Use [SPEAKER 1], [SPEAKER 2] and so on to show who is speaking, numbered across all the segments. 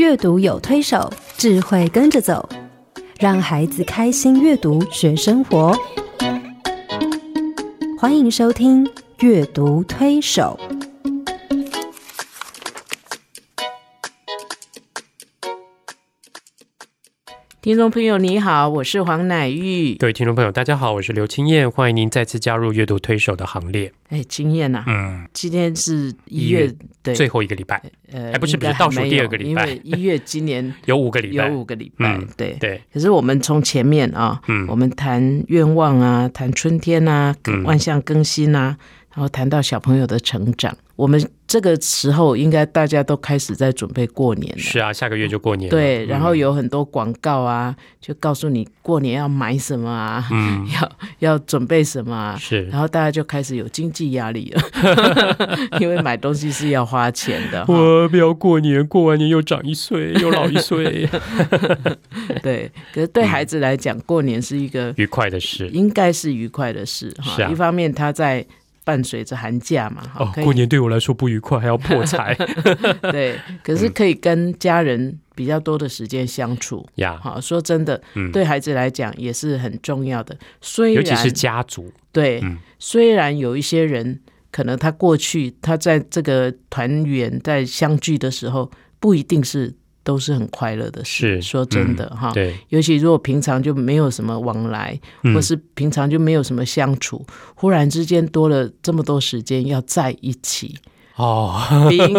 [SPEAKER 1] 阅读有推手，智慧跟着走，让孩子开心阅读学生活。欢迎收听阅读推手。
[SPEAKER 2] 听众朋友你好，我是黄乃玉。
[SPEAKER 3] 各位听众朋友大家好，我是刘清燕，欢迎您再次加入阅读推手的行列。
[SPEAKER 2] 清燕啊，今天是1月
[SPEAKER 3] 最后一个礼拜，不是倒数第二个礼拜，
[SPEAKER 2] 因为1月今年
[SPEAKER 3] 有5个礼拜，
[SPEAKER 2] 有5个礼拜，
[SPEAKER 3] 对。
[SPEAKER 2] 可是我们从前面我们谈愿望啊，谈春天啊，万象更新啊，然后谈到小朋友的成长，我们这个时候应该大家都开始在准备过年了。
[SPEAKER 3] 是啊，下个月就过年了。
[SPEAKER 2] 对，然后有很多广告啊，就告诉你过年要买什么啊，要准备什么啊，
[SPEAKER 3] 是，
[SPEAKER 2] 然后大家就开始有经济压力了，因为买东西是要花钱的。
[SPEAKER 3] 我不要过年，过完年又长1岁，又老1岁。
[SPEAKER 2] 对，可是对孩子来讲，过年是一个
[SPEAKER 3] 愉快的事，
[SPEAKER 2] 应该是愉快的事
[SPEAKER 3] 是啊，
[SPEAKER 2] 一方面他在伴随着寒假嘛，
[SPEAKER 3] 过年对我来说不愉快，还要破财。
[SPEAKER 2] 对，可是可以跟家人比较多的时间相处呀。说真的，对孩子来讲也是很重要的。虽然
[SPEAKER 3] 尤其是家族，
[SPEAKER 2] 对，虽然有一些人可能他过去他在这个团圆在相聚的时候，不一定都是很快乐的事，说真的
[SPEAKER 3] 对，
[SPEAKER 2] 尤其如果平常就没有什么往来，或是平常就没有什么相处，忽然之间多了这么多时间要在一起being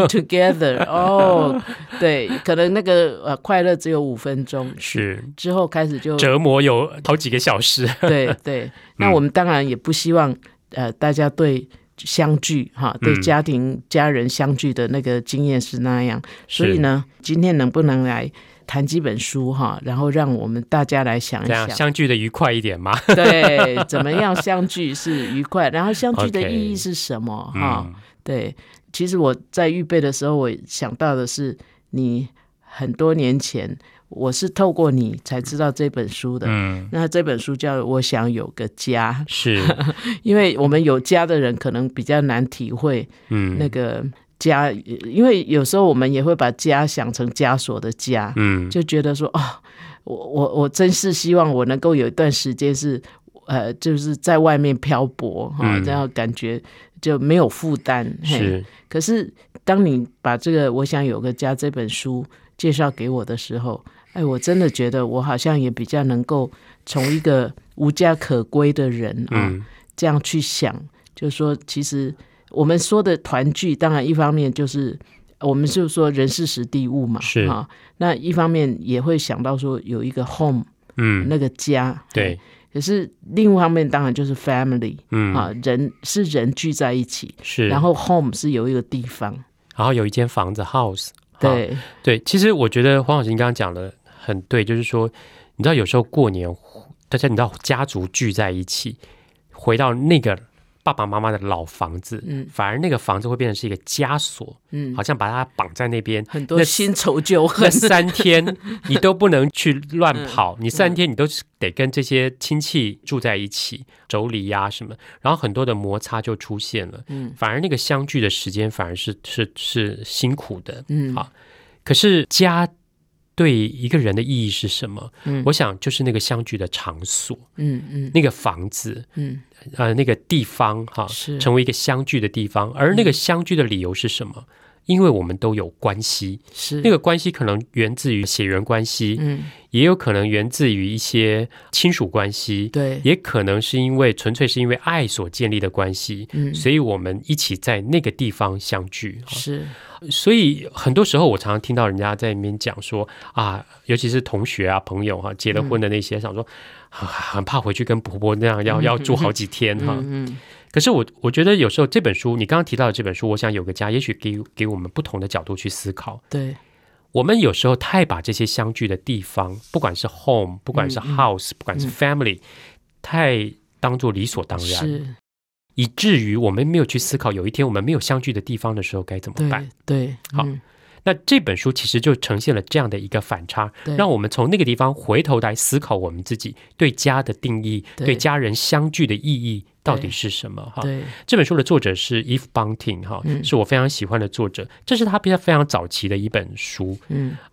[SPEAKER 2] together 对，可能那个快乐只有5分钟，
[SPEAKER 3] 是
[SPEAKER 2] 之后开始就
[SPEAKER 3] 折磨有好几个小时。
[SPEAKER 2] 对，那我们当然也不希望大家对相聚对家人相聚的那个经验是那样，所以呢，今天能不能来谈几本书然后让我们大家来想一想，
[SPEAKER 3] 相聚的愉快一点吗？
[SPEAKER 2] 对，怎么样相聚是愉快，然后相聚的意义是什么对，其实我在预备的时候，我想到的是你很多年前。我是透过你才知道这本书的，那这本书叫《我想有个家》，
[SPEAKER 3] 是
[SPEAKER 2] 因为我们有家的人可能比较难体会，那个家，因为有时候我们也会把家想成枷锁的家，就觉得说我真是希望我能够有一段时间是，就是在外面漂泊这样感觉就没有负担。
[SPEAKER 3] 是，
[SPEAKER 2] 可是当你把这个《我想有个家》这本书介绍给我的时候，我真的觉得我好像也比较能够从一个无家可归的人这样去想，就是说其实我们说的团聚，当然一方面就是我们就说人事时地物嘛，
[SPEAKER 3] 是
[SPEAKER 2] 那一方面也会想到说有一个 home，那个家，
[SPEAKER 3] 对。
[SPEAKER 2] 可是另外一方面当然就是 family，人是人聚在一起，
[SPEAKER 3] 是，
[SPEAKER 2] 然后 home 是有一个地方，
[SPEAKER 3] 然后有一间房子 house。
[SPEAKER 2] 对，
[SPEAKER 3] 其实我觉得黄老师您刚刚讲的很对，就是说你知道有时候过年大家你知道家族聚在一起，回到那个爸爸妈妈的老房子，反而那个房子会变成是一个枷锁，好像把它绑在那边，
[SPEAKER 2] 很多新仇旧恨。
[SPEAKER 3] 那3天你都不能去乱跑，你3天你都得跟这些亲戚住在一起，妯娌呀什么，然后很多的摩擦就出现了，反而那个相聚的时间反而是辛苦的，可是家对一个人的意义是什么？我想就是那个相聚的场所，那个房子，那个地方成为一个相聚的地方，而那个相聚的理由是什么？因为我们都有关系，那个关系可能源自于血缘关系，也有可能源自于一些亲属关系，
[SPEAKER 2] 对，
[SPEAKER 3] 也可能是纯粹是因为爱所建立的关系，所以我们一起在那个地方相聚，
[SPEAKER 2] 是。
[SPEAKER 3] 所以很多时候我常常听到人家在那边讲说尤其是同学啊朋友结了婚的那些，想说很怕回去跟婆婆那样要住好几天可是我觉得有时候这本书你刚刚提到的这本书我想有个家，也许给我们不同的角度去思考。
[SPEAKER 2] 对，
[SPEAKER 3] 我们有时候太把这些相聚的地方，不管是 home 不管是 house不管是 family，太当作理所当然，以至于我们没有去思考有一天我们没有相聚的地方的时候该怎么办。
[SPEAKER 2] 对，
[SPEAKER 3] 好，那这本书其实就呈现了这样的一个反差，让我们从那个地方回头来思考我们自己对家的定义，对家人相聚的意义到底是什么。这本书的作者是 Eve Bunting，是我非常喜欢的作者，这是他非常早期的一本书。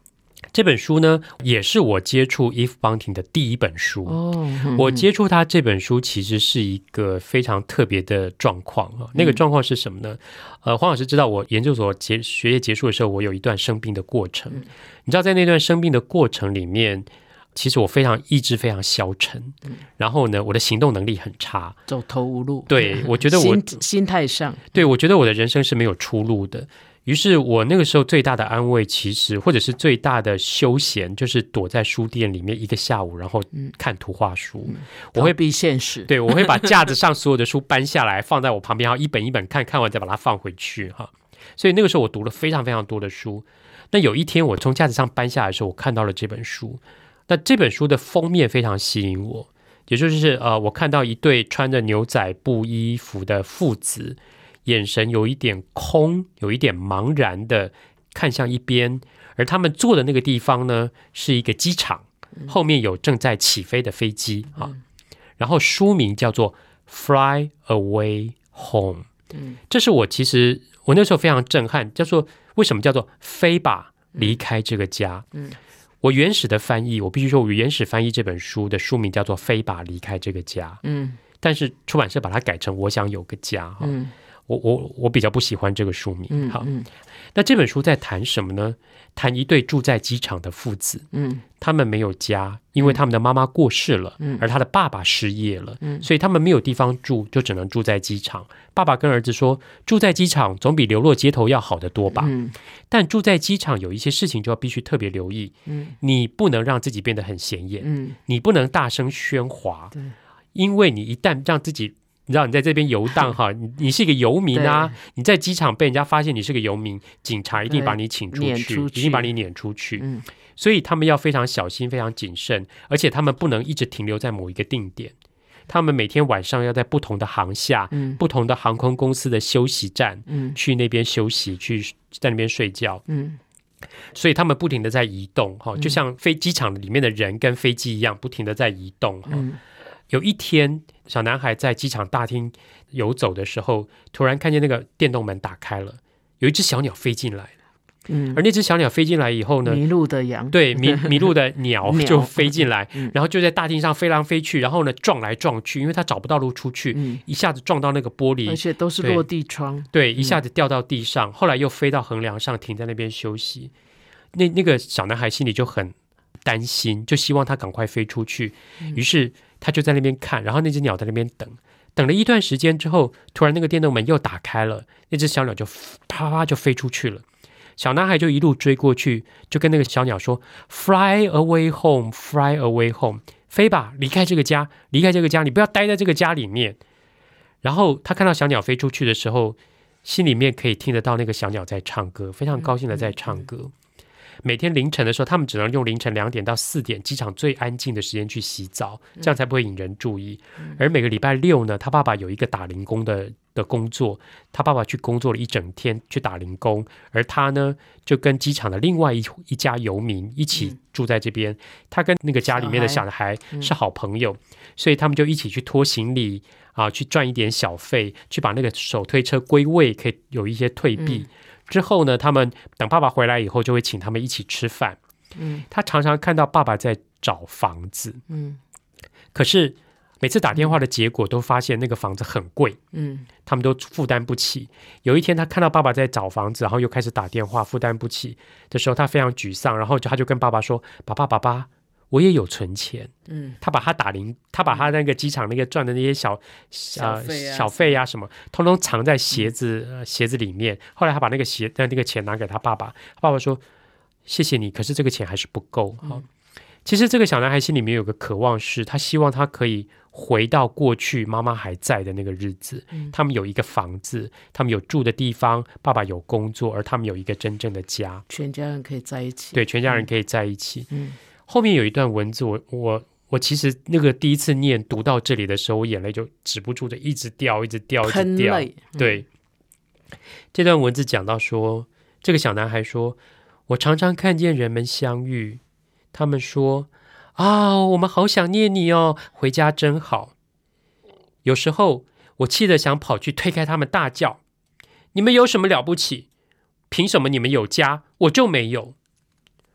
[SPEAKER 3] 这本书呢，也是我接触 Eve Bunting 的第一本书。我接触他这本书其实是一个非常特别的状况。那个状况是什么呢？黄老师知道我研究所学业结束的时候，我有一段生病的过程。你知道在那段生病的过程里面，其实我意志非常消沉，然后呢，我的行动能力很差，
[SPEAKER 2] 走投无路。
[SPEAKER 3] 对，我觉得我
[SPEAKER 2] 心态上，
[SPEAKER 3] 对，我觉得我的人生是没有出路的。于是我那个时候最大的安慰，其实或者是最大的休闲，就是躲在书店里面一个下午，然后看图画书。
[SPEAKER 2] 我会避现实，
[SPEAKER 3] 对，我会把架子上所有的书搬下来，放在我旁边，然后一本一本看，看完再把它放回去哈。所以那个时候我读了非常非常多的书。那有一天我从架子上搬下来的时候，我看到了这本书。那这本书的封面非常吸引我，也就是我看到一对穿着牛仔布衣服的父子。眼神有一点空，有一点茫然的看向一边，而他们坐的那个地方呢，是一个机场，后面有正在起飞的飞机然后书名叫做 Fly Away Home。这是我那时候非常震撼，为什么叫做飞吧，离开这个家？我原始的翻译，我必须说，我原始翻译这本书的书名叫做飞吧，离开这个家。但是出版社把它改成我想有个家。我比较不喜欢这个书名。好，那这本书在谈什么呢？谈一对住在机场的父子。他们没有家，因为他们的妈妈过世了，而他的爸爸失业了，所以他们没有地方住，就只能住在机场。爸爸跟儿子说，住在机场总比流落街头要好得多吧。但住在机场有一些事情就要必须特别留意。你不能让自己变得很显眼，你不能大声喧哗，因为你一旦让自己你知道你在这边游荡哈，你是一个游民啊，你在机场被人家发现你是个游民，警察一定把你请出去，一定把你撵出去。所以他们要非常小心，非常谨慎，而且他们不能一直停留在某一个定点，他们每天晚上要在不同的航厦、不同的航空公司的休息站去那边休息，去在那边睡觉。所以他们不停的在移动，就像机场里面的人跟飞机一样，不停的在移动。有一天小男孩在机场大厅游走的时候，突然看见那个电动门打开了，有一只小鸟飞进来了。而那只小鸟飞进来以后呢，
[SPEAKER 2] 迷路的羊，
[SPEAKER 3] 对，迷路的鸟就飞进来，然后就在大厅上飞来飞去，然后呢撞来撞去，因为它找不到路出去，一下子撞到那个玻璃，
[SPEAKER 2] 而且都是落地窗，
[SPEAKER 3] 对，一下子掉到地上，后来又飞到横梁上停在那边休息。那个小男孩心里就很担心，就希望他赶快飞出去，于是他就在那边看，然后那只鸟在那边等了一段时间之后，突然那个电动门又打开了，那只小鸟就啪啪就飞出去了。小男孩就一路追过去，就跟那个小鸟说 Fly away home, fly away home， 飞吧，离开这个家，离开这个家，你不要待在这个家里面。然后他看到小鸟飞出去的时候，心里面可以听得到那个小鸟在唱歌，非常高兴的在唱歌。每天凌晨的时候，他们只能用凌晨2点到4点机场最安静的时间去洗澡，这样才不会引人注意。而每个礼拜6呢，他爸爸有一个打零工的工作，他爸爸去工作了一整天去打零工，而他呢就跟机场的另外一家游民一起住在这边。他跟那个家里面的小孩是好朋友，所以他们就一起去拖行李去赚一点小费，去把那个手推车归位，可以有一些退币。之后呢，他们等爸爸回来以后，就会请他们一起吃饭。他常常看到爸爸在找房子，可是每次打电话的结果都发现那个房子很贵，他们都负担不起。有一天他看到爸爸在找房子，然后又开始打电话，负担不起的时候，他非常沮丧，然后他就跟爸爸说：爸爸，我也有存钱。他把他那个机场那个赚的那些小费啊什么，通通藏在鞋子里面。后来他把那个钱拿给他爸爸，爸爸说：谢谢你，可是这个钱还是不够。其实这个小男孩心里面有个渴望，是他希望他可以回到过去妈妈还在的那个日子。他们有一个房子，他们有住的地方，爸爸有工作，而他们有一个真正的家，
[SPEAKER 2] 全家人可以在一起。
[SPEAKER 3] 对，全家人可以在一起。后面有一段文字，我其实那个第一次读到这里的时候，我眼泪就止不住的一直掉。对，这段文字讲到说，这个小男孩说：我常常看见人们相遇，他们说我们好想念你哦，回家真好。有时候我气得想跑去推开他们，大叫：你们有什么了不起？凭什么你们有家，我就没有？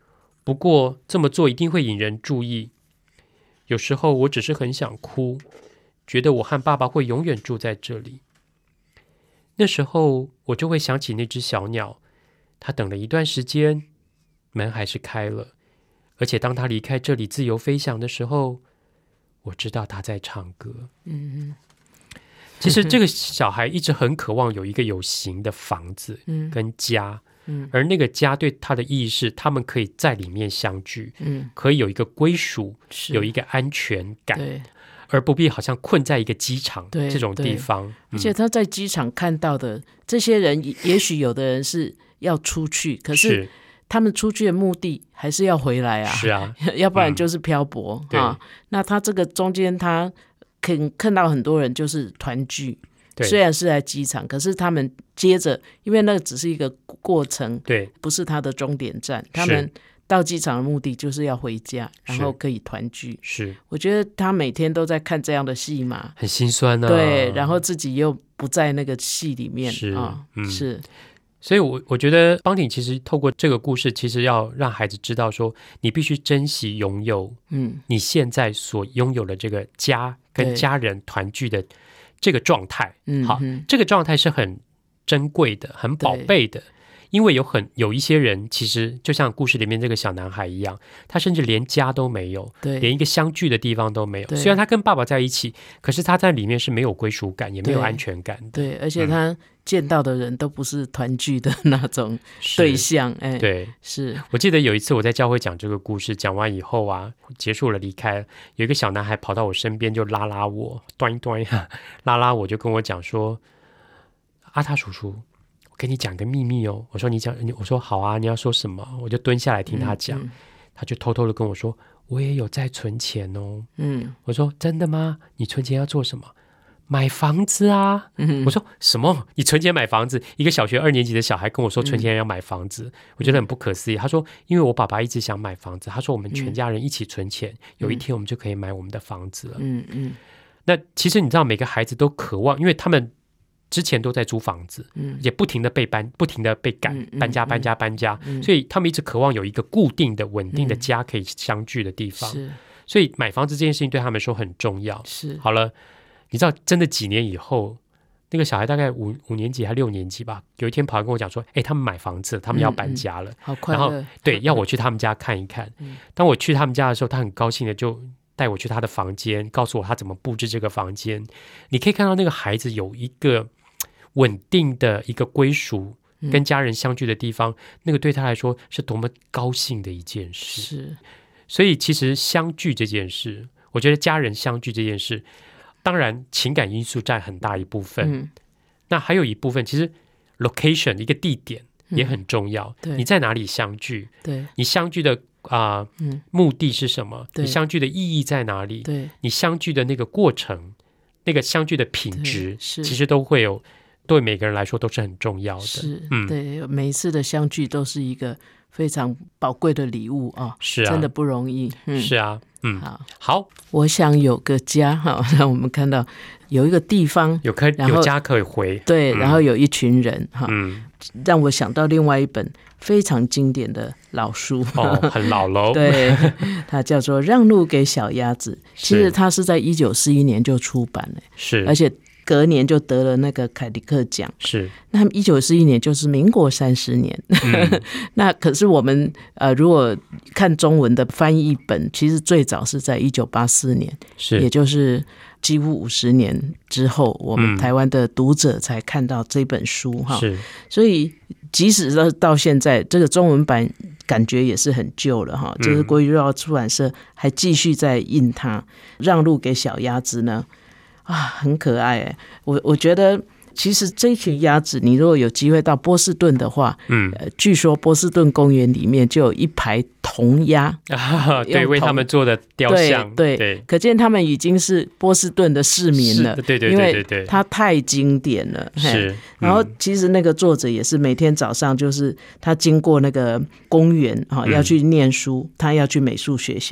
[SPEAKER 3] 不过这么做一定会引人注意。有时候我只是很想哭，觉得我和爸爸会永远住在这里。那时候我就会想起那只小鸟，它等了一段时间，门还是开了，而且当它离开这里自由飞翔的时候，我知道它在唱歌。其实这个小孩一直很渴望有一个有形的房子跟家，而那个家对他的意义是他们可以在里面相聚，可以有一个归属，有一个安全感，而不必好像困在一个机场这种地方。
[SPEAKER 2] 而且他在机场看到的这些人，也许有的人是要出去，可是他们出去的目的还是要回来啊，
[SPEAKER 3] 是啊，
[SPEAKER 2] 要不然就是漂泊啊。那他这个中间他看到很多人就是团聚，虽然是在机场，可是他们接着，因为那个只是一个过程，
[SPEAKER 3] 对，
[SPEAKER 2] 不是他的终点站，他们到机场的目的就是要回家，然后可以团聚。是，我觉得他每天都在看这样的戏嘛，
[SPEAKER 3] 很心酸啊。
[SPEAKER 2] 对，然后自己又不在那个戏里面，是。
[SPEAKER 3] 所以我觉得邦婷其实透过这个故事，其实要让孩子知道说，你必须珍惜拥有你现在所拥有的这个家跟家人团聚的这个状态。好，这个状态是很珍贵的，很宝贝的。因为有一些人其实就像故事里面这个小男孩一样，他甚至连家都没有，连一个相聚的地方都没有。虽然他跟爸爸在一起，可是他在里面是没有归属感，也没有安全感的。
[SPEAKER 2] 对，而且他见到的人都不是团聚的那种对象。
[SPEAKER 3] 对，
[SPEAKER 2] 是
[SPEAKER 3] 我记得有一次我在教会讲这个故事，讲完以后啊，结束了离开，有一个小男孩跑到我身边就拉我，端一端拉我，就跟我讲说：“阿塔叔叔，跟你讲个秘密哦。”我说你讲，我说好啊，你要说什么？我就蹲下来听他讲，他就偷偷的跟我说，我也有在存钱哦。我说真的吗？你存钱要做什么？买房子啊。我说什么？你存钱买房子？一个小学2年级的小孩跟我说存钱要买房子，我觉得很不可思议。他说因为我爸爸一直想买房子，他说我们全家人一起存钱，有一天我们就可以买我们的房子了。那其实你知道每个孩子都渴望，因为他们之前都在租房子，也不停的被搬，不停的被赶，搬家，所以他们一直渴望有一个固定的稳定的家可以相聚的地方。所以买房子这件事情对他们说很重要。好了，你知道真的几年以后，那个小孩大概5年级还6年级吧，有一天跑来跟我讲说，他们买房子，他们要搬家了。
[SPEAKER 2] 好快乐。
[SPEAKER 3] 然后对，要我去他们家看一看。当我去他们家的时候，他很高兴的就带我去他的房间，告诉我他怎么布置这个房间。你可以看到那个孩子有一个稳定的一个归属，跟家人相聚的地方，那个对他来说是多么高兴的一件事。所以其实相聚这件事，我觉得家人相聚这件事，当然情感因素占很大一部分，那还有一部分其实 location 一个地点也很重要。你在哪里相聚？你相聚的目的是什么？你相聚的意义在哪里？你相聚的那个过程，那个相聚的品质，其实都会有，对每个人来说都是很重要的。
[SPEAKER 2] 对，每一次的相聚都是一个非常宝贵的礼物啊！是啊，真的不容易。
[SPEAKER 3] 是啊，好，
[SPEAKER 2] 我想有个家哈，让我们看到有一个地方
[SPEAKER 3] 有家可以回。对，
[SPEAKER 2] 然后有一群人哈，让我想到另外一本非常经典的老书，
[SPEAKER 3] 很老喽。
[SPEAKER 2] 对，它叫做《让路给小鸭子》。其实它是在1941年就出版了，而且隔年就得了那个凯迪克奖。那1941年就是民国30年。那可是我们如果看中文的翻译本，其实最早是在1984年，也就是几乎50年之后，我们台湾的读者才看到这本书哈。所以即使到现在，这个中文版感觉也是很旧了哈。就是国语日报出版社还继续在印它，让路给小鸭子呢。很可爱哎！我觉得其实这群鸭子，你如果有机会到波士顿的话，据说波士顿公园里面就有一排铜鸭，
[SPEAKER 3] 对，为他们做的雕像，
[SPEAKER 2] 对，可见他们已经是波士顿的市民了，
[SPEAKER 3] 对，
[SPEAKER 2] 因为它太经典了。然后其实那个作者也是每天早上，就是他经过那个公园要去念书，他要去美术学校。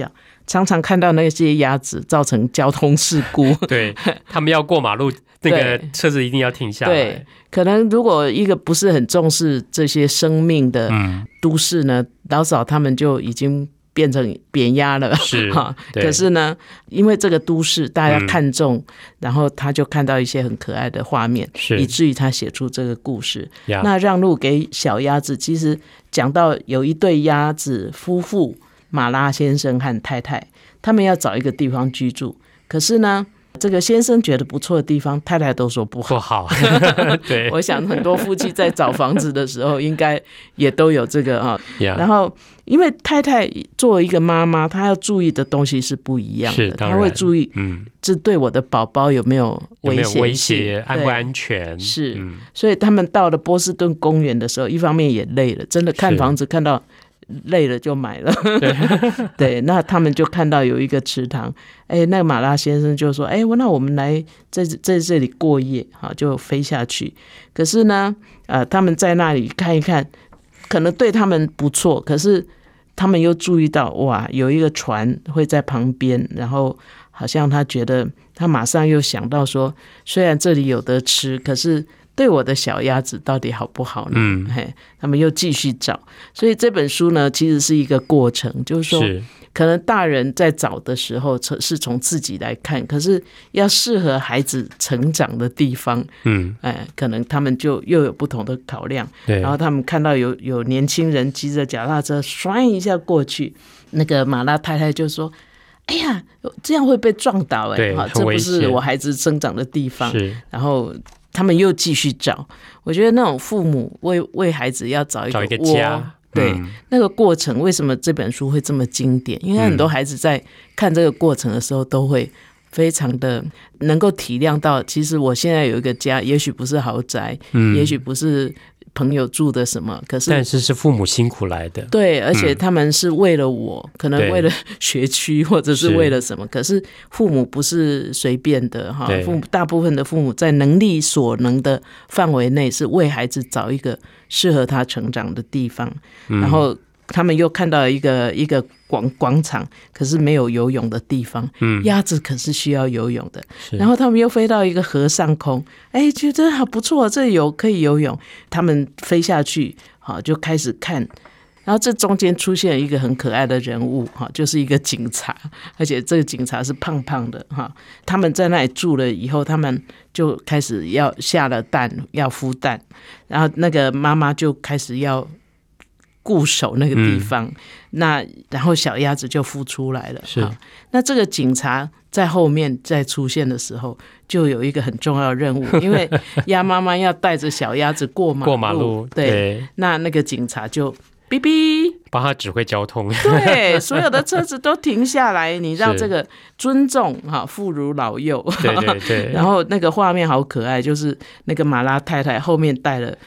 [SPEAKER 2] 常常看到那些鸭子造成交通事故。
[SPEAKER 3] 对，他们要过马路，那个车子一定要停下来。
[SPEAKER 2] 对，可能如果一个不是很重视这些生命的都市呢，老早他们就已经变成扁鸭了。
[SPEAKER 3] 是，
[SPEAKER 2] 可是呢，因为这个都市大家看重，然后他就看到一些很可爱的画面，以至于他写出这个故事。那让路给小鸭子，其实讲到有一对鸭子夫妇，马拉先生和太太，他们要找一个地方居住，可是呢，这个先生觉得不错的地方，太太都说不好。
[SPEAKER 3] 对，
[SPEAKER 2] 我想很多夫妻在找房子的时候，应该也都有这个啊。然后，因为太太作为一个妈妈，她要注意的东西是不一样的，她会注意，这对我的宝宝有没有危险，
[SPEAKER 3] 安不安全？
[SPEAKER 2] 是，所以他们到了波士顿公园的时候，一方面也累了，真的看房子看到累了就买了。对，那他们就看到有一个池塘，那个马拉先生就说，那我们来在这里过夜，好，就飞下去。可是呢，他们在那里看一看，可能对他们不错，可是他们又注意到，哇，有一个船会在旁边，然后好像他觉得，他马上又想到说，虽然这里有得吃，可是对我的小鸭子到底好不好呢？他们又继续找，所以这本书呢，其实是一个过程，就是说，可能大人在找的时候是从自己来看，可是要适合孩子成长的地方，可能他们就又有不同的考量。然后他们看到有年轻人骑着脚踏车摔一下过去，那个马拉太太就说：“哎呀，这样会被撞倒，这不是我孩子生长的地方。”然后他们又继续找。我觉得那种父母为孩子要找一个家，对，那个过程为什么这本书会这么经典？因为很多孩子在看这个过程的时候，都会非常的能够体谅到，其实我现在有一个家，也许不是豪宅，也许不是朋友住的什么，
[SPEAKER 3] 但是是父母辛苦来的。
[SPEAKER 2] 对，而且他们是为了我，可能为了学区或者是为了什么，可是父母不是随便的哈，大部分的父母在能力所能的范围内，是为孩子找一个适合他成长的地方，然后他们又看到一个广场，可是没有游泳的地方，鸭子可是需要游泳的。然后他们又飞到一个河上空，觉得好不错，这里可以游泳。他们飞下去，就开始看。然后这中间出现了一个很可爱的人物，就是一个警察，而且这个警察是胖胖的。他们在那里住了以后，他们就开始要下了蛋，要孵蛋，然后那个妈妈就开始要固守那个地方，然后小鸭子就孵出来了。那这个警察在后面再出现的时候，就有一个很重要的任务，因为鸭妈妈要带着小鸭子过马路。对，那个警察就哔哔
[SPEAKER 3] 帮他指挥交通。
[SPEAKER 2] 对，所有的车子都停下来，你让这个尊重妇孺老幼。
[SPEAKER 3] 对。
[SPEAKER 2] 然后那个画面好可爱，就是那个马拉太太后面带了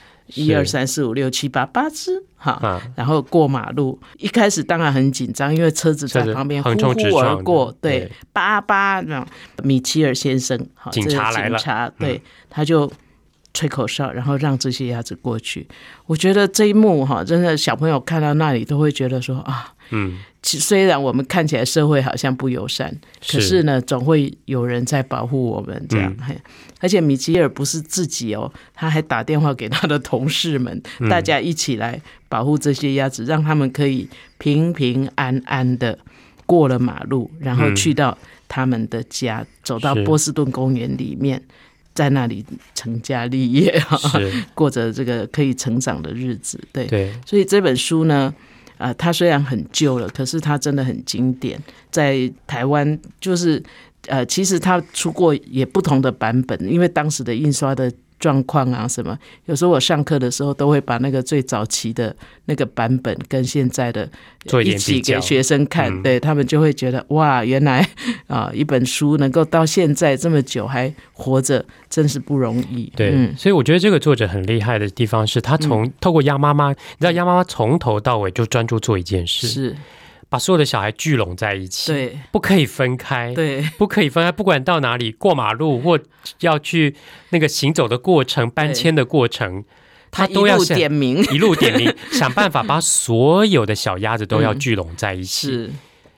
[SPEAKER 2] 1、2、3、4、5、6、7、8只，然后过马路。一开始当然很紧张，因为车子在旁边呼呼而过。对，米切尔先生，
[SPEAKER 3] 警察来了，
[SPEAKER 2] 对，他就吹口哨，然后让这些鸭子过去。我觉得这一幕真的小朋友看到那里都会觉得说虽然我们看起来社会好像不友善，可是呢，总会有人在保护我们这样。而且米吉尔不是自己他还打电话给他的同事们，大家一起来保护这些鸭子，让他们可以平平安安的过了马路，然后去到他们的家，走到波士顿公园里面，在那里成家立业，过着这个可以成长的日子。对，所以这本书呢，它虽然很旧了，可是它真的很经典。在台湾就是其实它出过也不同的版本，因为当时的印刷的状况啊什么，有时候我上课的时候都会把那个最早期的那个版本跟现在的一起给学生看，对，他们就会觉得哇，原来一本书能够到现在这么久还活着，真是不容易。
[SPEAKER 3] 对，所以我觉得这个作者很厉害的地方是他透过鸭妈妈，你知道鸭妈妈从头到尾就专注做一件事，是把所有的小孩聚拢在一起，
[SPEAKER 2] 对，
[SPEAKER 3] 不可以分开，
[SPEAKER 2] 对，
[SPEAKER 3] 不可以分开，不管到哪里过马路或要去那个行走的过程、搬迁的过程，他都要一路点名，想办法把所有的小鸭子都要聚拢在一起。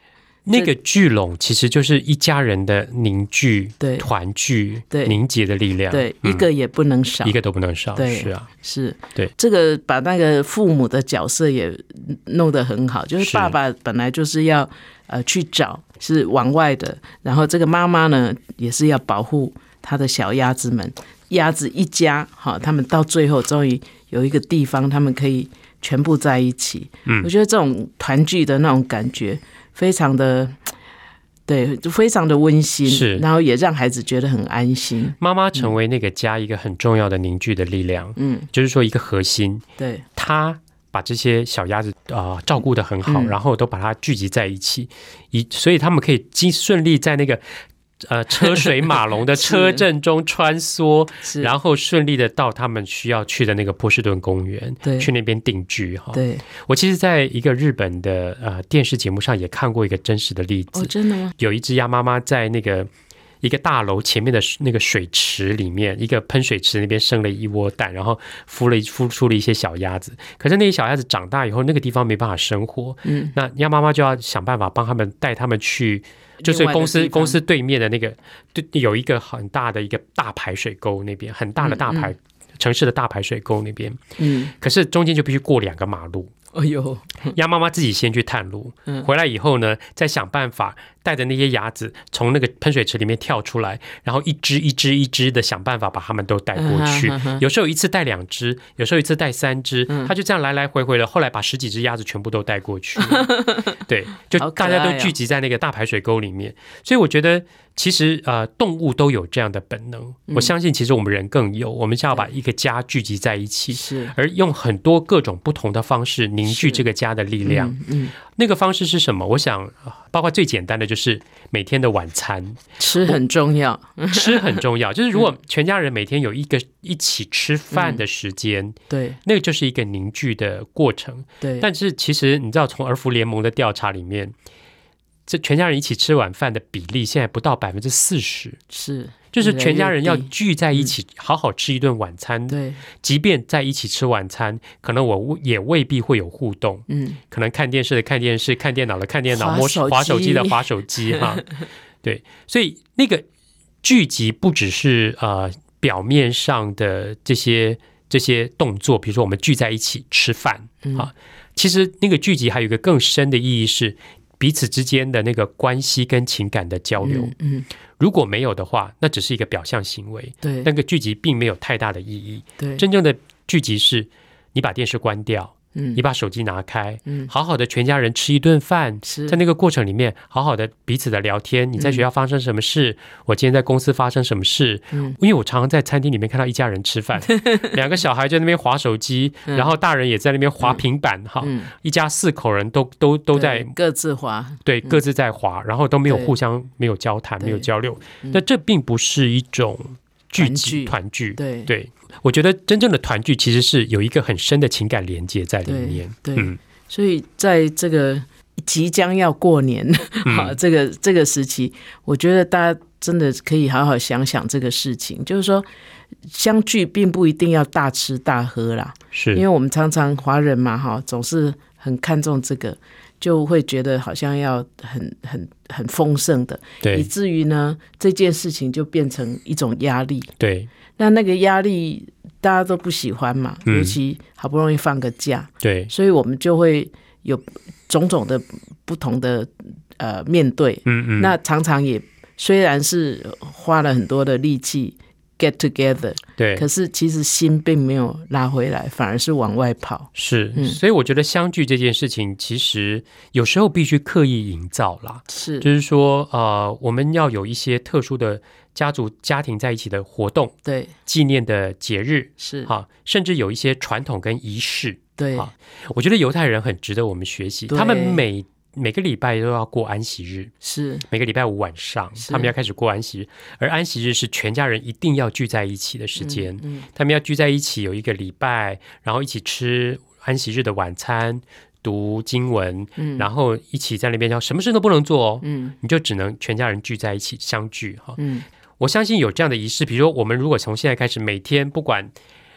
[SPEAKER 3] 那个聚拢其实就是一家人的凝聚、
[SPEAKER 2] 对
[SPEAKER 3] 团聚、
[SPEAKER 2] 对
[SPEAKER 3] 凝结的力量。
[SPEAKER 2] 对，一个也不能少，
[SPEAKER 3] 一个都不能少。
[SPEAKER 2] 对，
[SPEAKER 3] 是啊，
[SPEAKER 2] 是，
[SPEAKER 3] 对，
[SPEAKER 2] 这个把那个父母的角色也弄得很好，就是爸爸本来就是要去找，是往外的，然后这个妈妈呢也是要保护他的小鸭子们，鸭子一家，他们到最后终于有一个地方，他们可以全部在一起。我觉得这种团聚的那种感觉非常的，对，就非常的温馨，
[SPEAKER 3] 是，
[SPEAKER 2] 然后也让孩子觉得很安心。
[SPEAKER 3] 妈妈成为那个家一个很重要的凝聚的力量，就是说一个核心。
[SPEAKER 2] 对，
[SPEAKER 3] 她把这些小鸭子照顾得很好，然后都把它聚集在一起，所以他们可以顺利在那个车水马龙的车阵中穿梭，然后顺利的到他们需要去的那个波士顿公园，去那边定居。
[SPEAKER 2] 对，
[SPEAKER 3] 我其实在一个日本的电视节目上也看过一个真实的例子。
[SPEAKER 2] 真的吗？有
[SPEAKER 3] 一只鸭妈妈在那个一个大楼前面的那个水池里面，一个喷水池那边生了一窝蛋，然后孵出了一些小鸭子。可是那些小鸭子长大以后，那个地方没办法生活，那鸭妈妈就要想办法帮他们带他们去。就是公司对面的那个，有一个很大的一个大排水沟，那边很大的城市的大排水沟那边，可是中间就必须过2个马路。
[SPEAKER 2] 哎呦，
[SPEAKER 3] 鸭妈妈自己先去探路，回来以后呢，再想办法带着那些鸭子从那个喷水池里面跳出来，然后一只的想办法把它们都带过去。有时候一次带2只，有时候一次带3只，他就这样来来回回的，后来把10几只鸭子全部都带过去。对，就大家都聚集在那个大排水沟里面。所以我觉得其实动物都有这样的本能，我相信其实我们人更有，我们是要把一个家聚集在一起，而用很多各种不同的方式凝聚这个家的力量。那个方式是什么？我想包括最简单的就是每天的晚餐，
[SPEAKER 2] 吃很重要，
[SPEAKER 3] 吃很重要。就是如果全家人每天有一个一起吃饭的时间，
[SPEAKER 2] 对，
[SPEAKER 3] 那个就是一个凝聚的过程。
[SPEAKER 2] 对，
[SPEAKER 3] 但是其实你知道，从儿福联盟的调查里面，这全家人一起吃晚饭的比例现在不到40%，
[SPEAKER 2] 是，
[SPEAKER 3] 就是全家人要聚在一起好好吃一顿晚餐。
[SPEAKER 2] 对，
[SPEAKER 3] 即便在一起吃晚餐，可能我也未必会有互动。可能看电视的看电视，看电脑的看电脑，滑手机的滑手机哈。对，所以那个聚集不只是表面上的这些动作，比如说我们聚在一起吃饭其实那个聚集还有一个更深的意义是彼此之间的那个关系跟情感的交流。如果没有的话，那只是一个表象行为。
[SPEAKER 2] 对，
[SPEAKER 3] 那个聚集并没有太大的意义。
[SPEAKER 2] 对，
[SPEAKER 3] 真正的聚集是你把电视关掉，你把手机拿开，好好的全家人吃一顿饭，在那个过程里面好好的彼此的聊天。你在学校发生什么事，我今天在公司发生什么事。因为我常常在餐厅里面看到一家人吃饭，2个小孩在那边滑手机，然后大人也在那边滑平板，一家4口人都在
[SPEAKER 2] 各自滑，
[SPEAKER 3] 对，各自在滑，然后都没有互相没有交谈，没有交流。那这并不是一种聚集团聚。对，我觉得真正的团聚其实是有一个很深的情感连接在里面。
[SPEAKER 2] 对，所以在这个即将要过年这个时期，我觉得大家真的可以好好想想这个事情，就是说相聚并不一定要大吃大喝啦，
[SPEAKER 3] 是
[SPEAKER 2] 因为我们常常华人嘛总是很看重这个，就会觉得好像要很丰盛的，以至于呢这件事情就变成一种压力。
[SPEAKER 3] 对，
[SPEAKER 2] 那个压力大家都不喜欢嘛，尤其好不容易放个假，
[SPEAKER 3] 对，
[SPEAKER 2] 所以我们就会有种种的不同的面对。那常常也虽然是花了很多的力气 get together，
[SPEAKER 3] 对，
[SPEAKER 2] 可是其实心并没有拉回来，反而是往外跑。
[SPEAKER 3] 是，所以我觉得相聚这件事情其实有时候必须刻意营造啦。
[SPEAKER 2] 是，
[SPEAKER 3] 就是说我们要有一些特殊的家庭在一起的活动，
[SPEAKER 2] 对，
[SPEAKER 3] 纪念的节日，
[SPEAKER 2] 是
[SPEAKER 3] 甚至有一些传统跟仪式。
[SPEAKER 2] 对，
[SPEAKER 3] 我觉得犹太人很值得我们学习，他们每个礼拜都要过安息日，
[SPEAKER 2] 是
[SPEAKER 3] 每个礼拜5晚上他们要开始过安息日，而安息日是全家人一定要聚在一起的时间。他们要聚在一起有一个礼拜，然后一起吃安息日的晚餐，读经文，然后一起在那边叫什么事都不能做你就只能全家人聚在一起相聚我相信有这样的仪式，比如说我们如果从现在开始每天不管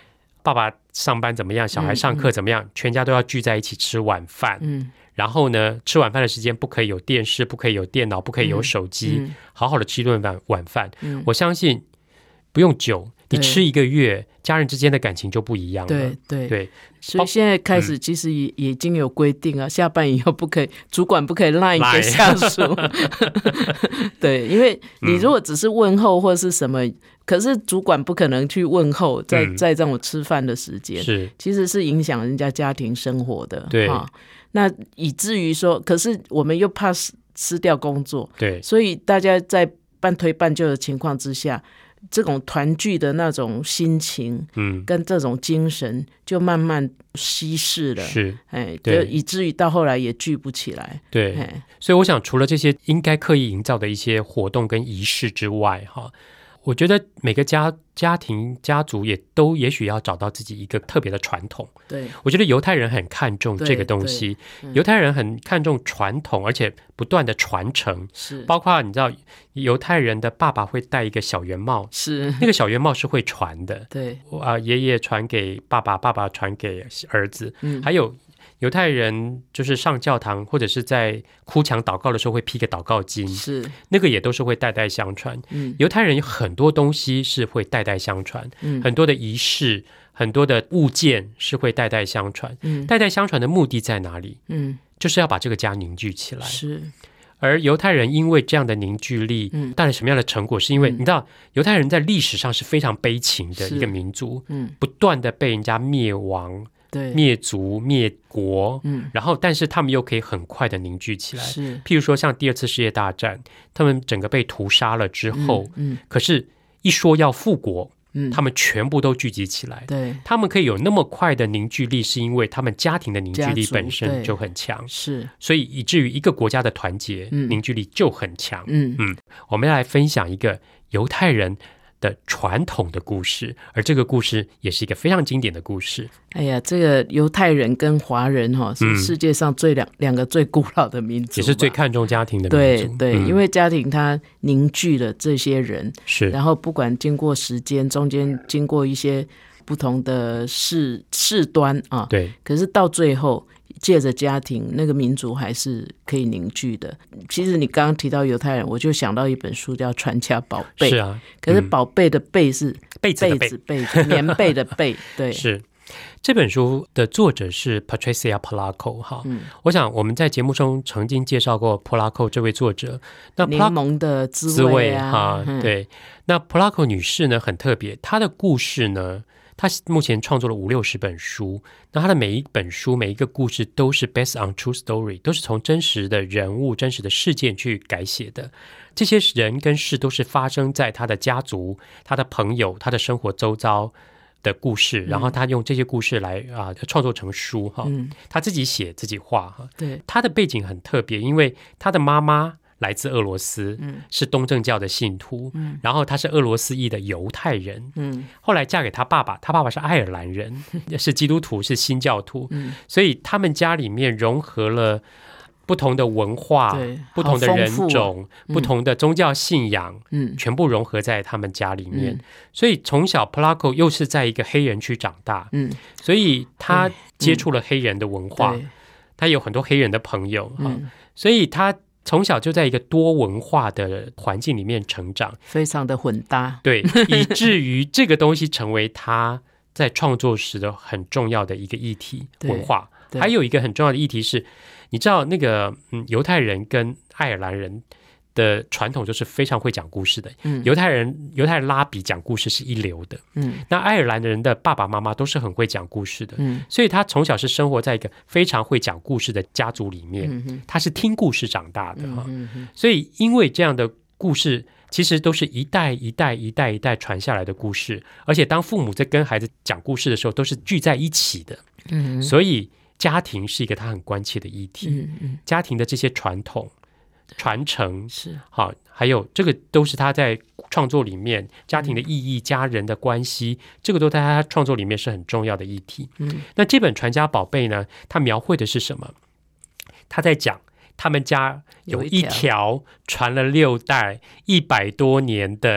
[SPEAKER 3] 爸爸上班怎么样，小孩上课怎么样，全家都要聚在一起吃晚饭。然后呢，吃晚饭的时间不可以有电视，不可以有电脑，不可以有手机，好好的吃一顿晚饭。我相信不用久，你吃1个月，家人之间的感情就不一样了。对，
[SPEAKER 2] 所以现在开始其实也已经有规定啊，下班以后不可以，主管不可以 LINE 给下属。对，因为你如果只是问候或是什么，可是主管不可能去问候，在这种吃饭的时间，其实是影响人家家庭生活的。
[SPEAKER 3] 对，
[SPEAKER 2] 那以至于说，可是我们又怕失掉工作，
[SPEAKER 3] 对，
[SPEAKER 2] 所以大家在半推半就的情况之下，这种团聚的那种心情，跟这种精神就慢慢稀释了，对，以至于到后来也聚不起来。
[SPEAKER 3] 对，所以我想，除了这些应该刻意营造的一些活动跟仪式之外，我觉得每个家庭家族也都也许要找到自己一个特别的传统。
[SPEAKER 2] 对，
[SPEAKER 3] 我觉得犹太人很看重这个东西，犹太人很看重传统，而且不断的传承。
[SPEAKER 2] 是，
[SPEAKER 3] 包括你知道，犹太人的爸爸会戴一个小圆帽，
[SPEAKER 2] 是
[SPEAKER 3] 那个小圆帽是会传的。
[SPEAKER 2] 对，
[SPEAKER 3] 爷爷传给爸爸，爸爸传给儿子，还有。犹太人就是上教堂或者是在哭墙祷告的时候会披个祷告巾，
[SPEAKER 2] 是
[SPEAKER 3] 那个也都是会代代相传。犹太人有很多东西是会代代相传，很多的仪式，很多的物件是会代代相传。代代相传的目的在哪里？就是要把这个家凝聚起来。
[SPEAKER 2] 是。
[SPEAKER 3] 而犹太人因为这样的凝聚力带来什么样的成果？是因为你知道犹太人在历史上是非常悲情的一个民族，不断的被人家灭亡。灭族灭国，然后但是他们又可以很快的凝聚起来。譬如说像第2次世界大战，他们整个被屠杀了之后，可是一说要复国，他们全部都聚集起来。
[SPEAKER 2] 对，
[SPEAKER 3] 他们可以有那么快的凝聚力，是因为他们家庭的凝聚力本身就很强，
[SPEAKER 2] 是，
[SPEAKER 3] 所以以至于一个国家的团结凝聚力就很强。我们要来分享一个犹太人的传统的故事，而这个故事也是一个非常经典的故事。
[SPEAKER 2] 哎呀，这个犹太人跟华人是世界上两个最古老的民族，
[SPEAKER 3] 也是最看重家庭的民族。
[SPEAKER 2] 对，因为家庭它凝聚了这些人，
[SPEAKER 3] 是，
[SPEAKER 2] 然后不管经过时间，中间经过一些不同的事端啊，
[SPEAKER 3] 对，
[SPEAKER 2] 可是到最后借着家庭，那个民族还是可以凝聚的。其实你刚刚提到犹太人，我就想到一本书叫《传家宝贝》。
[SPEAKER 3] 是啊，
[SPEAKER 2] 可是宝贝的贝是
[SPEAKER 3] 被子的
[SPEAKER 2] 被棉被的被。对，
[SPEAKER 3] 是。这本书的作者是 Patricia Polacco 哈，我想我们在节目中曾经介绍过 Polacco 这位作者。那
[SPEAKER 2] 柠檬的滋味啊，
[SPEAKER 3] 对。那 Polacco 女士呢很特别，她的故事呢，她目前创作了50-60本书，那她的每一本书每一个故事都是 based on true story， 都是从真实的人物真实的事件去改写的。这些人跟事都是发生在她的家族她的朋友她的生活周遭的故事，然后他用这些故事来创作成书哈，他自己写自己画哈。
[SPEAKER 2] 对，
[SPEAKER 3] 他的背景很特别，因为他的妈妈来自俄罗斯，是东正教的信徒，然后他是俄罗斯裔的犹太人，后来嫁给他爸爸，他爸爸是爱尔兰人，是基督徒，是新教徒，所以他们家里面融合了不同的文化，不同的人种，不同的宗教信仰，全部融合在他们家里面。所以从小 Polacco 又是在一个黑人区长大，所以他接触了黑人的文化，他有很多黑人的朋友，所以他从小就在一个多文化的环境里面成长，
[SPEAKER 2] 非常的混搭。
[SPEAKER 3] 对，以至于这个东西成为他在创作时的很重要的一个议题，文化。还有一个很重要的议题是，你知道那个犹太人跟爱尔兰人的传统就是非常会讲故事的。犹太人拉比讲故事是一流的。那爱尔兰人的爸爸妈妈都是很会讲故事的。所以他从小是生活在一个非常会讲故事的家族里面，他是听故事长大的。所以因为这样的故事其实都是一代一代传下来的故事，而且当父母在跟孩子讲故事的时候都是聚在一起的。所以家庭是一个他很关切的议题。家庭的这些传统传承
[SPEAKER 2] 是
[SPEAKER 3] 好，还有这个都是他在创作里面家庭的意义、家人的关系，这个都在他创作里面是很重要的议题。那这本《传家宝贝》呢，他描绘的是什么？他在讲他们家有一条传了6代100多年的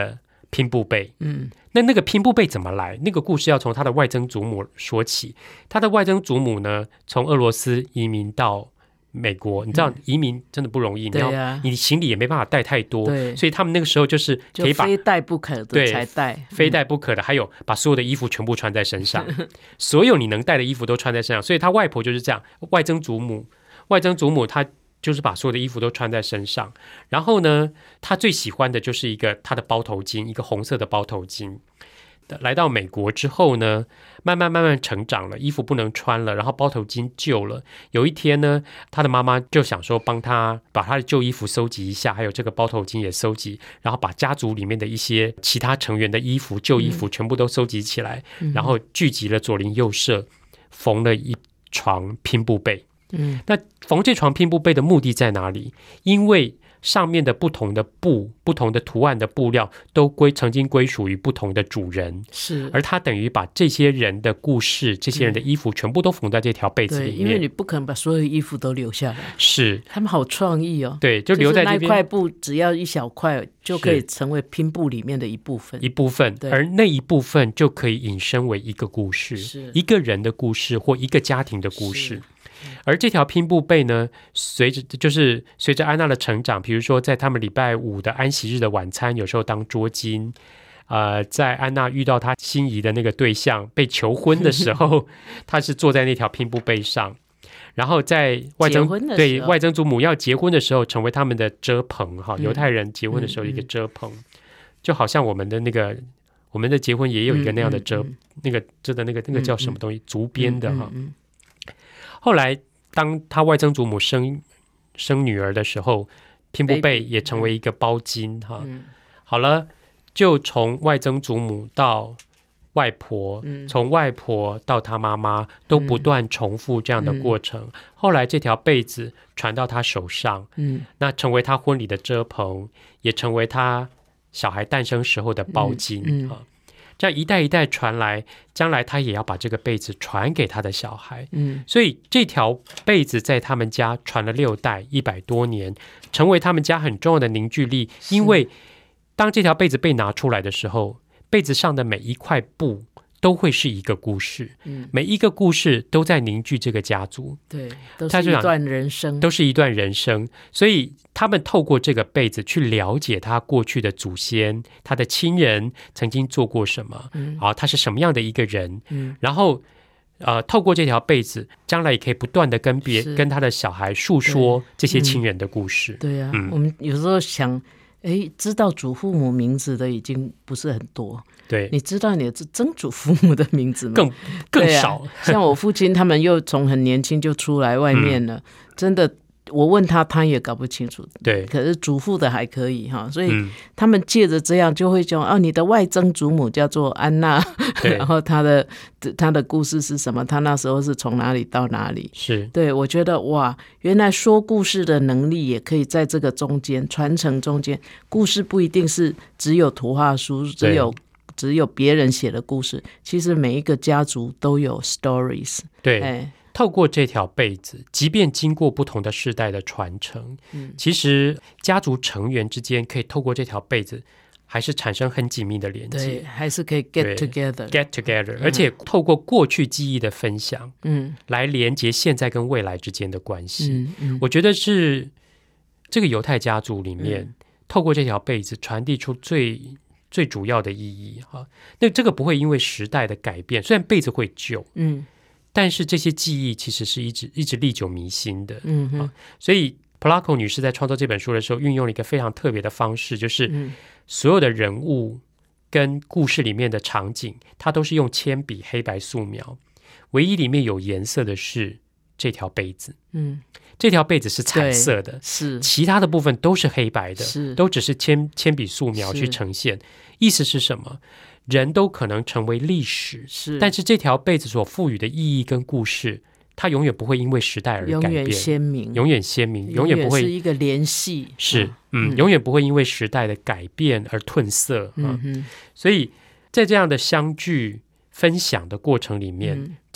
[SPEAKER 3] 拼布贝。那个拼布贝怎么来？那个故事要从他的外曾祖母说起。他的外曾祖母呢，从俄罗斯移民到美国，你知道移民真的不容易，你行李也没办法带太多，所以他们那个时候就是可以把
[SPEAKER 2] 非带不可的才带，
[SPEAKER 3] 非带不可的，还有把所有的衣服全部穿在身上，所有你能带的衣服都穿在身上。所以他外婆就是这样，外曾祖母她就是把所有的衣服都穿在身上。然后呢，她最喜欢的就是她的包头巾，一个红色的包头巾。来到美国之后呢，慢慢成长了，衣服不能穿了，然后包头巾旧了。有一天呢，他的妈妈就想说帮他把他的旧衣服收集一下，还有这个包头巾也收集，然后把家族里面的一些其他成员的衣服、旧衣服全部都收集起来，然后聚集了左邻右舍，缝了一床拼布被。那缝这床拼布被的目的在哪里？因为上面的不同的布、不同的图案的布料都曾经归属于不同的主人，
[SPEAKER 2] 是，
[SPEAKER 3] 而他等于把这些人的故事、这些人的衣服全部都缝在这条被子里面。
[SPEAKER 2] 因为你不可能把所有衣服都留下来。
[SPEAKER 3] 是，
[SPEAKER 2] 他们好创意哦。
[SPEAKER 3] 对，就留在这边，
[SPEAKER 2] 就是那块布只要一小块就可以成为拼布里面的一部分，
[SPEAKER 3] 而那一部分就可以引申为一个故事，一个人的故事或一个家庭的故事。而这条拼布被呢，随着安娜的成长，比如说在他们礼拜五的安息日的晚餐，有时候当桌巾。在安娜遇到她心仪的那个对象被求婚的时候，她是坐在那条拼布被上。然后在外曾祖母要结婚的时候，成为他们的遮棚哈。犹太人结婚的时候一个遮棚，就好像我们的结婚也有一个那样的遮，那个叫什么东西，竹编的哈。后来当他外曾祖母生女儿的时候，拼布被也成为一个包巾哈。好了，就从外曾祖母到外婆，从外婆到他妈妈，都不断重复这样的过程。后来这条被子传到他手上，那成为他婚礼的遮棚，也成为他小孩诞生时候的包巾啊。这样一代一代传来，将来他也要把这个被子传给他的小孩。所以这条被子在他们家传了6代，100多年，成为他们家很重要的凝聚力。因为当这条被子被拿出来的时候，被子上的每一块布都会是一个故事，每一个故事都在凝聚这个家族，
[SPEAKER 2] 对，都是一段人生，
[SPEAKER 3] 都是一段人生。所以他们透过这个被子去了解他过去的祖先，他的亲人曾经做过什么，他是什么样的一个人，然后透过这条被子，将来也可以不断的跟他的小孩述说这些亲人的故事。
[SPEAKER 2] 对啊，我们有时候想，知道祖父母名字的已经不是很多。
[SPEAKER 3] 对，
[SPEAKER 2] 你知道你的曾祖父母的名字吗？
[SPEAKER 3] 更少。
[SPEAKER 2] 像我父亲他们又从很年轻就出来外面了，真的，我问他也搞不清楚。
[SPEAKER 3] 对，
[SPEAKER 2] 可是祖父的还可以哈，所以他们借着这样就会讲你的外曾祖母叫做安娜，然后他的故事是什么？他那时候是从哪里到哪里？
[SPEAKER 3] 是，对，
[SPEAKER 2] 我觉得哇，原来说故事的能力也可以在这个中间传承中间，故事不一定是只有图画书，只有别人写的故事，其实每一个家族都有 stories。
[SPEAKER 3] 对，透过这条被子，即便经过不同的世代的传承，其实家族成员之间可以透过这条被子还是产生很紧密的连接，
[SPEAKER 2] 对，还是可以 get together，
[SPEAKER 3] 而且透过过去记忆的分享，来连接现在跟未来之间的关系。我觉得是这个犹太家族里面，透过这条被子传递出最主要的意义哈。那这个不会因为时代的改变，虽然被子会旧，但是这些记忆其实是一直历久弥新的。所以普拉孔女士在创作这本书的时候，运用了一个非常特别的方式，就是所有的人物跟故事里面的场景，它都是用铅笔黑白素描，唯一里面有颜色的是这条被子。这条被子是彩色的，
[SPEAKER 2] 是
[SPEAKER 3] 其他的部分都是黑白的，都只是铅笔素描去呈现。意思是什么？人都可能成为历史，但是这条被子所赋予的意义跟故事，它永远不会因为时代而改变，
[SPEAKER 2] 永远鲜明，
[SPEAKER 3] 永远鲜明，永远不会
[SPEAKER 2] 是一个联系，
[SPEAKER 3] 永远不会因为时代的改变而褪色。所以在这样的相聚分享的过程里面，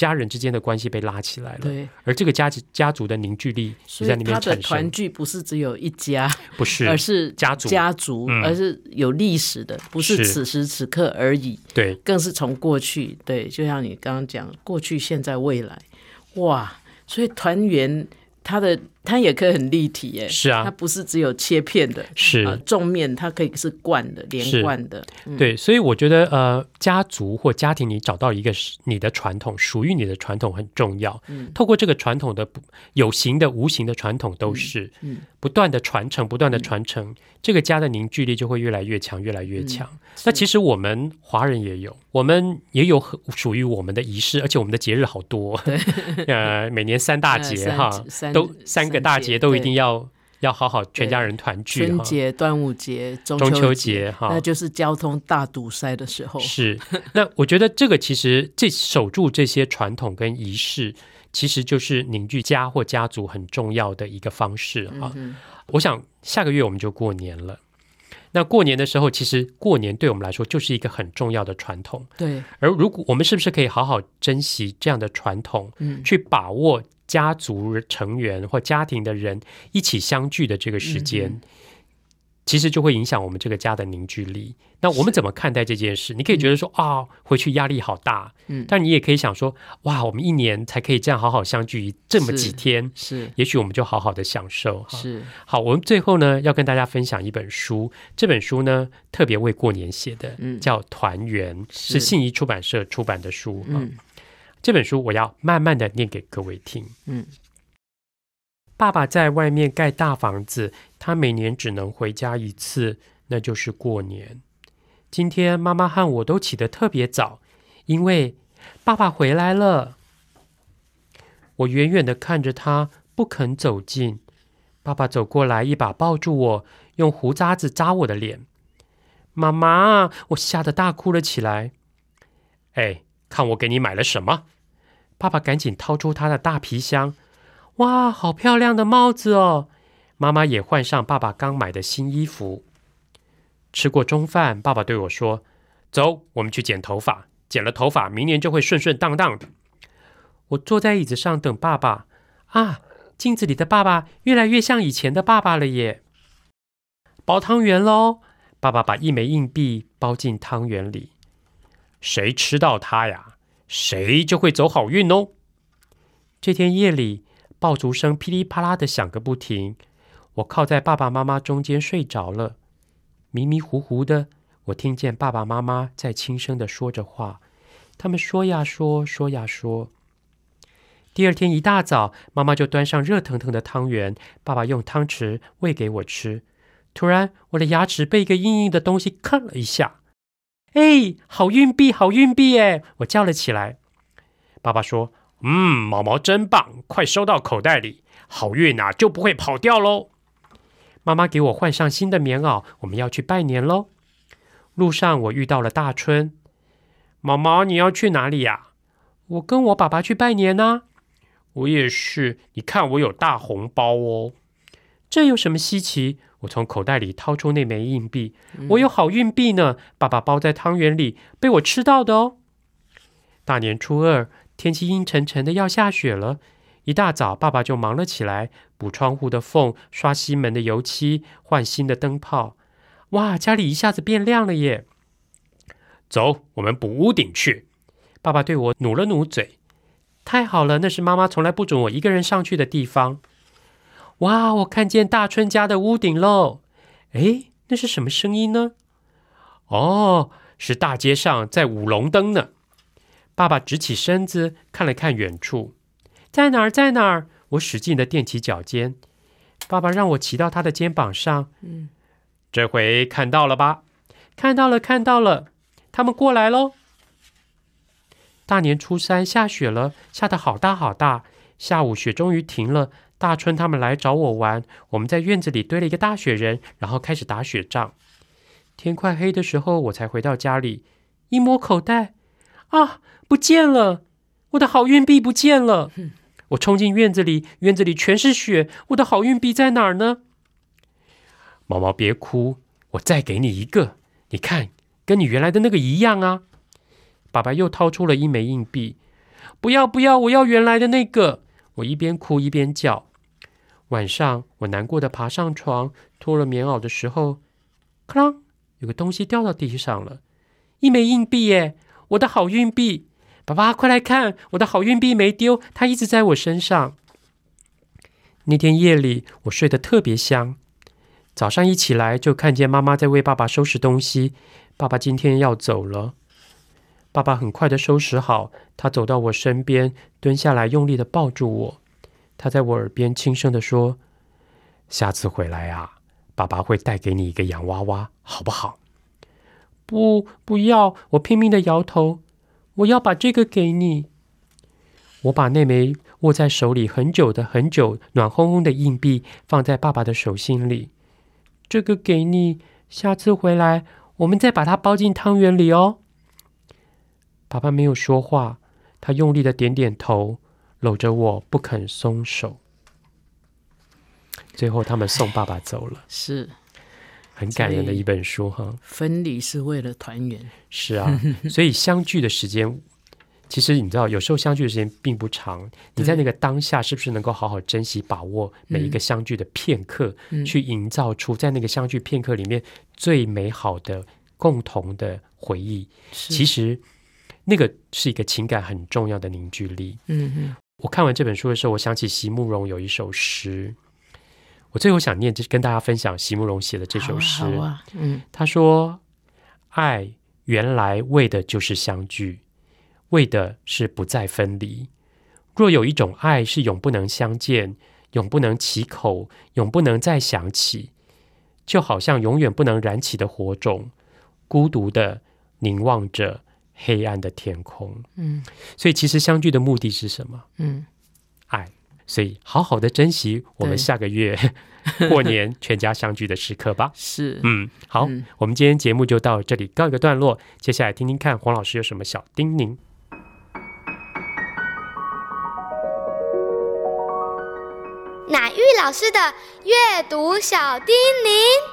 [SPEAKER 3] 家人之间的关系被拉起来了。
[SPEAKER 2] 对，
[SPEAKER 3] 而这个家族的凝聚力是在那边产生。
[SPEAKER 2] 所以他的团聚不是只有一家，
[SPEAKER 3] 不是，
[SPEAKER 2] 而是
[SPEAKER 3] 家族，
[SPEAKER 2] 而是有历史的，不是此时此刻而已。
[SPEAKER 3] 对，
[SPEAKER 2] 更是从过去，对，就像你刚刚讲，过去、现在、未来，哇！所以团圆它也可以很立体耶，
[SPEAKER 3] 是啊，
[SPEAKER 2] 它不是只有切片的，
[SPEAKER 3] 是
[SPEAKER 2] 纵面，它可以是贯的、连贯的。
[SPEAKER 3] 对，所以我觉得家族或家庭，你找到一个你的传统，属于你的传统很重要。透过这个传统的有形的、无形的传统都是不断的传承，这个家的凝聚力就会越来越强，越来越强。那其实我们华人也有，我们也有属于我们的仪式，而且我们的节日好多。每年3大节都3个大节都一定要好好全家人团聚，
[SPEAKER 2] 春节、端午节、中秋节，那就是交通大堵塞的时候。是，
[SPEAKER 3] 那我觉得这个其实守住这些传统跟仪式，其实就是凝聚家或家族很重要的一个方式哈。我想下个月我们就过年了。那过年的时候，其实过年对我们来说就是一个很重要的传统。
[SPEAKER 2] 对，
[SPEAKER 3] 而如果我们是不是可以好好珍惜这样的传统，去把握家族成员或家庭的人一起相聚的这个时间，其实就会影响我们这个家的凝聚力。那我们怎么看待这件事？你可以觉得说回去压力好大，但你也可以想说，哇，我们1年才可以这样好好相聚这么几天，是，也许我们就好好的享受。是，好，我们最后呢要跟大家分享一本书，这本书呢特别为过年写的，叫《团圆》，是信宜出版社出版的书。这本书我要慢慢的念给各位听。爸爸在外面盖大房子，他每年只能回家1次，那就是过年。今天妈妈和我都起得特别早，因为爸爸回来了。我远远地看着他，不肯走近。爸爸走过来，一把抱住我，用胡渣子扎我的脸。妈妈，我吓得大哭了起来。看我给你买了什么？爸爸赶紧掏出他的大皮箱。哇，好漂亮的帽子哦！妈妈也换上爸爸刚买的新衣服。吃过中饭，爸爸对我说：“走，我们去剪头发。剪了头发，明年就会顺顺当当的。”我坐在椅子上等爸爸。镜子里的爸爸越来越像以前的爸爸了耶！包汤圆咯！爸爸把1枚硬币包进汤圆里。谁吃到它呀，谁就会走好运哦。这天夜里，爆竹声噼里啪啦的响个不停，我靠在爸爸妈妈中间睡着了。迷迷糊糊的，我听见爸爸妈妈在轻声的说着话，他们说呀说，说呀说。第2天一大早，妈妈就端上热腾腾的汤圆，爸爸用汤匙喂给我吃。突然，我的牙齿被一个硬硬的东西啃了一下。好运币，好运币耶！我叫了起来。爸爸说：“毛毛真棒，快收到口袋里，好运就不会跑掉喽。”妈妈给我换上新的棉袄，我们要去拜年喽。路上我遇到了大春。毛毛，你要去哪里呀？我跟我爸爸去拜年啊。我也是，你看我有大红包哦。这有什么稀奇？我从口袋里掏出那枚硬币，我有好运币呢，爸爸包在汤圆里，被我吃到的哦。大年初2，天气阴沉沉的，要下雪了。一大早，爸爸就忙了起来，补窗户的缝，刷西门的油漆，换新的灯泡。哇，家里一下子变亮了耶！走，我们补屋顶去。爸爸对我努了努嘴。太好了，那是妈妈从来不准我一个人上去的地方。哇，我看见大春家的屋顶喽！那是什么声音呢？是大街上在舞龙灯呢。爸爸直起身子，看了看远处。在哪儿，在哪儿？我使劲地踮起脚尖。爸爸让我骑到他的肩膀上。这回看到了吧？看到了，看到了。他们过来喽。大年初3下雪了，下得好大好大。下午雪终于停了，大春他们来找我玩，我们在院子里堆了一个大雪人，然后开始打雪仗。天快黑的时候，我才回到家里，一摸口袋，不见了！我的好运币不见了！我冲进院子里，院子里全是雪，我的好运币在哪儿呢？毛毛别哭，我再给你一个，你看，跟你原来的那个一样啊。爸爸又掏出了1枚硬币。 不要不要，我要原来的那个。我一边哭一边叫。晚上我难过的爬上床，脱了棉袄的时候，咔啷，有个东西掉到地上了，一枚硬币耶，我的好运币。爸爸快来看，我的好运币没丢，它一直在我身上。那天夜里我睡得特别香，早上一起来就看见妈妈在为爸爸收拾东西，爸爸今天要走了。爸爸很快的收拾好，他走到我身边，蹲下来用力的抱住我。他在我耳边轻声的说，下次回来啊，爸爸会带给你一个洋娃娃，好不好？不要，我拼命的摇头，我要把这个给你。我把那枚握在手里很久暖烘烘的硬币放在爸爸的手心里。这个给你，下次回来我们再把它包进汤圆里哦。爸爸没有说话，他用力的点点头，搂着我不肯松手。最后他们送爸爸走了，
[SPEAKER 2] 是
[SPEAKER 3] 很感人的一本书哈。
[SPEAKER 2] 分离是为了团圆，
[SPEAKER 3] 是啊，所以相聚的时间，其实你知道，有时候相聚的时间并不长。你在那个当下，是不是能够好好珍惜、把握每一个相聚的片刻，去营造出在那个相聚片刻里面最美好的共同的回忆？其实那个是一个情感很重要的凝聚力。我看完这本书的时候，我想起席慕容有一首诗，我最后想念，跟大家分享席慕容写的这首诗。他说：爱原来为的就是相聚，为的是不再分离。若有一种爱是永不能相见，永不能启口，永不能再想起，就好像永远不能燃起的火种，孤独的凝望着黑暗的天空。所以其实相聚的目的是什么？爱。所以好好的珍惜我们下个月过年全家相聚的时刻吧。
[SPEAKER 2] 是，
[SPEAKER 3] 好，我们今天节目就到这里告一个段落，接下来听听看黄老师有什么小叮咛。
[SPEAKER 4] 乃玉老师的阅读小叮咛。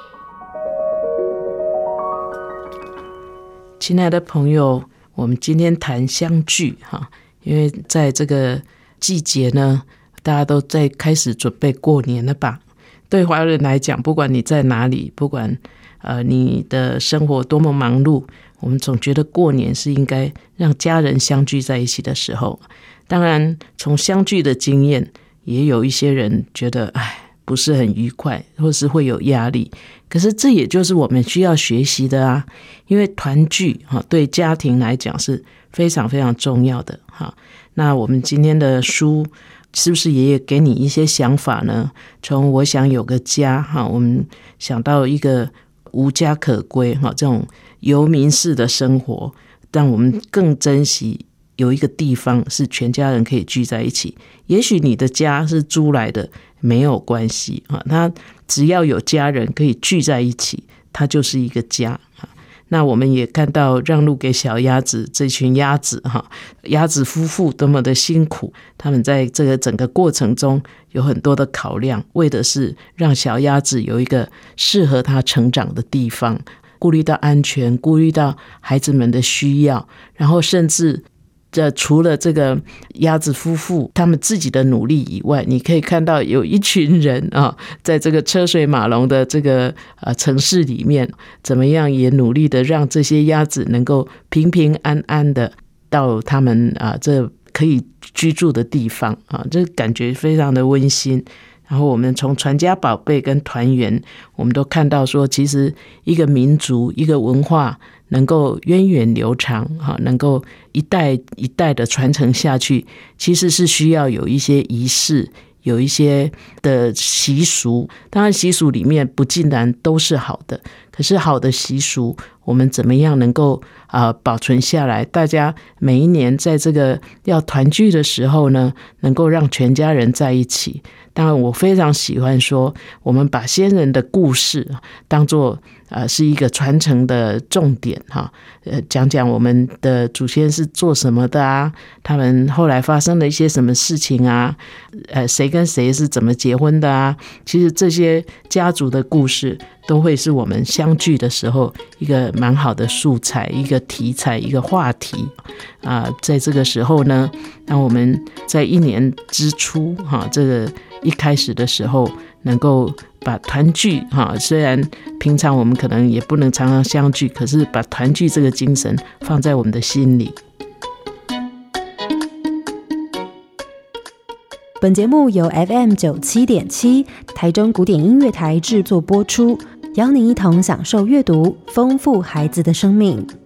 [SPEAKER 2] 亲爱的朋友，我们今天谈相聚哈，因为在这个季节呢，大家都在开始准备过年了吧？对华人来讲，不管你在哪里，不管你的生活多么忙碌，我们总觉得过年是应该让家人相聚在一起的时候。当然，从相聚的经验，也有一些人觉得不是很愉快，或是会有压力。可是这也就是我们需要学习的啊，因为团聚对家庭来讲是非常非常重要的。那我们今天的书是不是也给你一些想法呢？从我想有个家，我们想到一个无家可归，这种游民式的生活，让我们更珍惜有一个地方是全家人可以聚在一起。也许你的家是租来的，没有关系，它只要有家人可以聚在一起，它就是一个家。那我们也看到让路给小鸭子这群鸭子鸭子夫妇多么的辛苦，他们在这个整个过程中有很多的考量，为的是让小鸭子有一个适合它成长的地方，顾虑到安全，顾虑到孩子们的需要，然后甚至除了这个鸭子夫妇他们自己的努力以外，你可以看到有一群人在这个车水马龙的这个城市里面，怎么样也努力的让这些鸭子能够平平安安的到他们这可以居住的地方这感觉非常的温馨。然后我们从传家宝贝跟团圆，我们都看到说，其实一个民族一个文化能够源远流长，能够一代一代的传承下去，其实是需要有一些仪式，有一些的习俗。当然习俗里面不尽然都是好的，可是好的习俗我们怎么样能够保存下来，大家每一年在这个要团聚的时候呢，能够让全家人在一起。当然我非常喜欢说，我们把先人的故事当作是一个传承的重点讲讲我们的祖先是做什么的啊，他们后来发生了一些什么事情啊，谁跟谁是怎么结婚的啊。其实这些家族的故事都会是我们相聚的时候一个蛮好的素材，一个题材，一个话题在这个时候呢，让我们在一年之初这个一开始的时候能够把团聚虽然平常我们可能也不能常常相聚，可是把团聚这个精神放在我们的心里。
[SPEAKER 1] 本节目由 FM97.7 台中古典音乐台制作播出，邀您一同享受阅读，丰富孩子的生命。